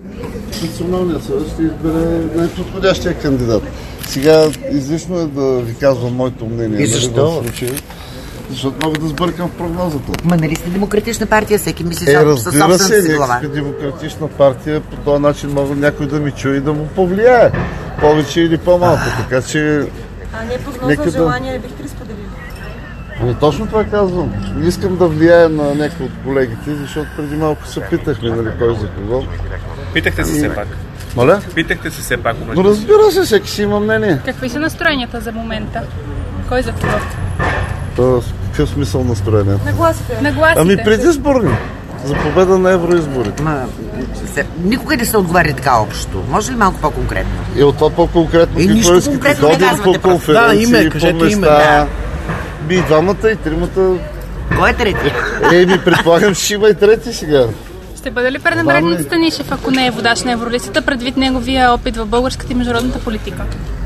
Националният съвет ще избере най-подходящия кандидат. Сега излишно е да ви казвам моето мнение. И защо? Защото мога да сбъркам в прогнозата. Ма нали сте демократична партия, всеки мисли със собствената си глава. Разбира се, демократична партия, по този начин мога някой да ми чуе и да му повлияе. Повече или по-малко, така че... А не прогноза, желание, бихте ли споделили? Ами точно това казвам. Не искам да влияя на някой от колегите, защото преди малко се питахме, нали, кой за кого. Питахте се все пак. Моля? Питахте се все пак. Но разбира се, всеки си има мнение. Какви са настроенията за момента? Кой за кого? В какъв смисъл настроението? Нагласите. Ами предизборни. За победа на евроизборите. Никога не се отговаря така общо. Може ли малко по-конкретно? И от това по-конкретно какво искате? Ходим по конференции, по места. И двамата, и тримата. Кой е трети? Предполагам, ще има и трети сега. Ще бъде ли пренебрегнат Станишев, ако не е водач на Евролистата, предвид неговия опит в българската и международната политика?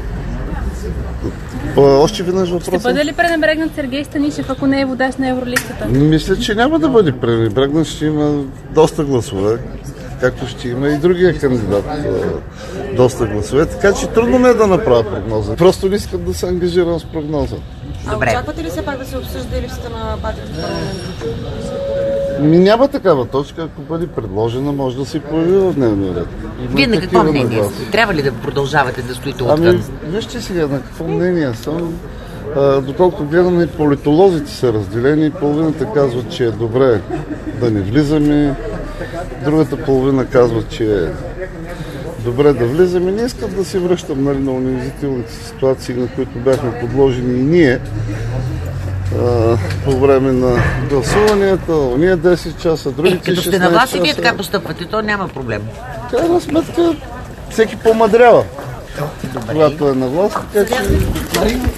Още веднъж въпроса. Ще бъде ли пренебрегнат Сергей Станишев, ако не е водач на Евролистата? Мисля, че няма да бъде пренебрегнат. Ще има доста гласове, както ще има и другия кандидат доста гласове. Така че трудно ме е да направя прогноза. Просто не искам да се ангажирам с прогноза. Добре. Очаквате ли все пак да се обсъжда липсата на партията в парламента? Няма такава точка, ако бъде предложена, може да се появи в дневния ред. Вие на какво мнение сте? Трябва ли да продължавате да стоите откъм? Вижте сега, на какво мнение съм. Доколко гледаме, политолозите са разделени. Половината казват, че е добре да не влизаме. Другата половина казват, че е добре да влизаме. Не искам да се връщам на унизителните ситуации, на които бяхме подложени и ние по време на гласуванията, уния 10 часа, другите 16 часа. Като сте на власт и вие така постъпвате, то няма проблем. Крайна сметка всеки помадрява, когато е на власт, така че...